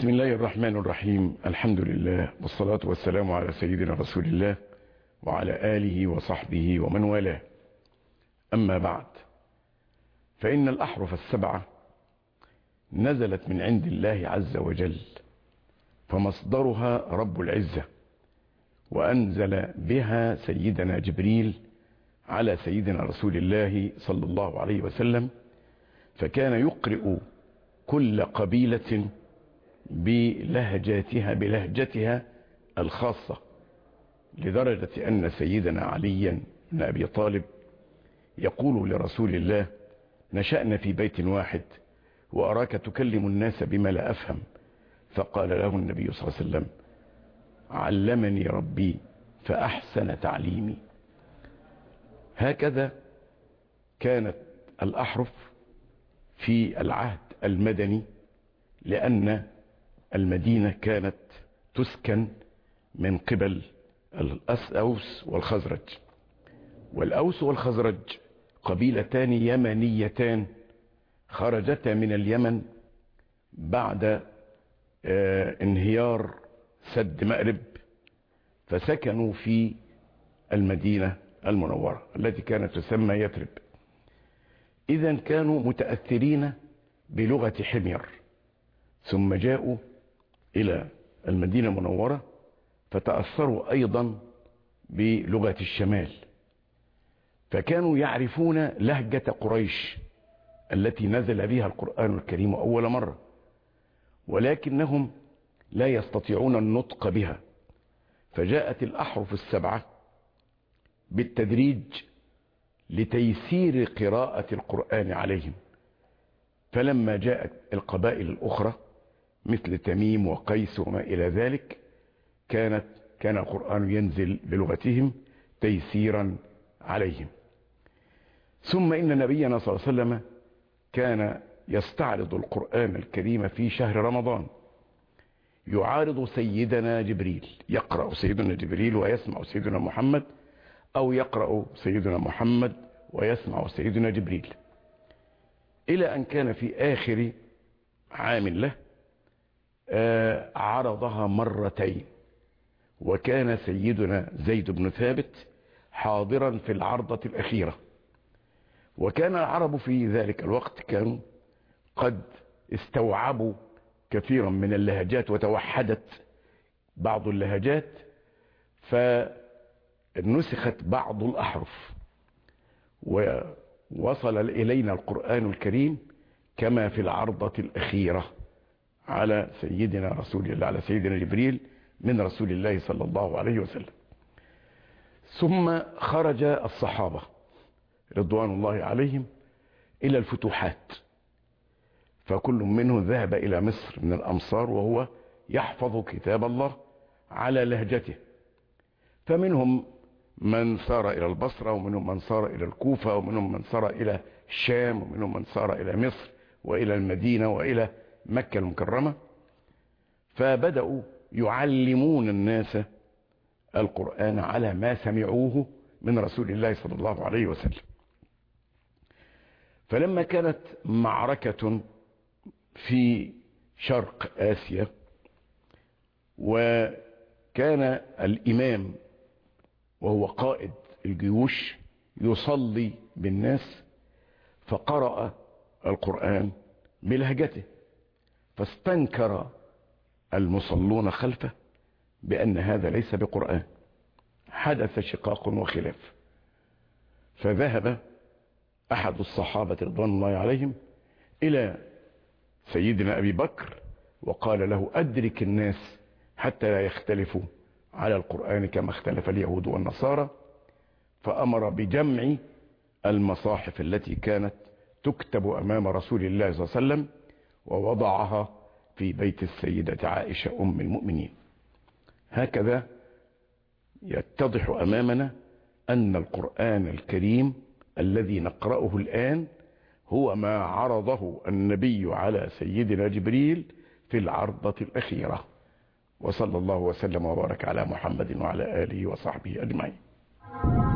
بسم الله الرحمن الرحيم. الحمد لله والصلاة والسلام على سيدنا رسول الله وعلى آله وصحبه ومن والاه. أما بعد، فإن الأحرف السبعة نزلت من عند الله عز وجل، فمصدرها رب العزة، وأنزل بها سيدنا جبريل على سيدنا رسول الله صلى الله عليه وسلم، فكان يقرئ كل قبيلة بلهجتها الخاصة، لدرجة أن سيدنا عليا بن أبي طالب يقول لرسول الله: نشأنا في بيت واحد وأراك تكلم الناس بما لا أفهم. فقال له النبي صلى الله عليه وسلم: علمني ربي فأحسن تعليمي. هكذا كانت الأحرف في العهد المدني، لأن المدينة كانت تسكن من قبل الأوس والخزرج، والأوس والخزرج قبيلتان يمنيتان خرجتا من اليمن بعد انهيار سد مأرب، فسكنوا في المدينة المنورة التي كانت تسمى يثرب. إذن كانوا متأثرين بلغة حمير، ثم جاءوا إلى المدينة المنورة فتأثروا أيضا بلغة الشمال، فكانوا يعرفون لهجة قريش التي نزل بها القرآن الكريم أول مرة، ولكنهم لا يستطيعون النطق بها. فجاءت الأحرف السبعة بالتدريج لتيسير قراءة القرآن عليهم. فلما جاءت القبائل الأخرى مثل تميم وقيس وما إلى ذلك، كان القرآن ينزل بلغتهم تيسيرا عليهم. ثم إن نبينا صلى الله عليه وسلم كان يستعرض القرآن الكريم في شهر رمضان، يعارض سيدنا جبريل، يقرأ سيدنا جبريل ويسمع سيدنا محمد، أو يقرأ سيدنا محمد ويسمع سيدنا جبريل، إلى أن كان في آخر عام له عرضها مرتين، وكان سيدنا زيد بن ثابت حاضرا في العرضة الأخيرة. وكان العرب في ذلك الوقت كانوا قد استوعبوا كثيرا من اللهجات، وتوحدت بعض اللهجات، فنسخت بعض الأحرف، ووصل إلينا القرآن الكريم كما في العرضة الأخيرة على سيدنا رسول الله، على سيدنا جبريل من رسول الله صلى الله عليه وسلم. ثم خرج الصحابة رضوان الله عليهم إلى الفتوحات، فكل منهم ذهب إلى مصر من الأمصار وهو يحفظ كتاب الله على لهجته. فمنهم من سار إلى البصرة، ومنهم من سار إلى الكوفة، ومنهم من سار إلى الشام، ومنهم من سار إلى مصر وإلى المدينة وإلى مكة المكرمة. فبدأوا يعلمون الناس القرآن على ما سمعوه من رسول الله صلى الله عليه وسلم. فلما كانت معركة في شرق آسيا، وكان الإمام وهو قائد الجيوش يصلي بالناس، فقرأ القرآن بلهجته، فاستنكر المصلون خلفه بأن هذا ليس بقرآن. حدث شقاق وخلاف، فذهب أحد الصحابة رضوان الله عليهم إلى سيدنا أبي بكر وقال له: أدرك الناس حتى لا يختلفوا على القرآن كما اختلف اليهود والنصارى. فأمر بجمع المصاحف التي كانت تكتب أمام رسول الله صلى الله عليه وسلم، ووضعها في بيت السيدة عائشة أم المؤمنين. هكذا يتضح أمامنا أن القرآن الكريم الذي نقرأه الآن هو ما عرضه النبي على سيدنا جبريل في العرضة الأخيرة. وصلى الله وسلم وبارك على محمد وعلى آله وصحبه أجمعين.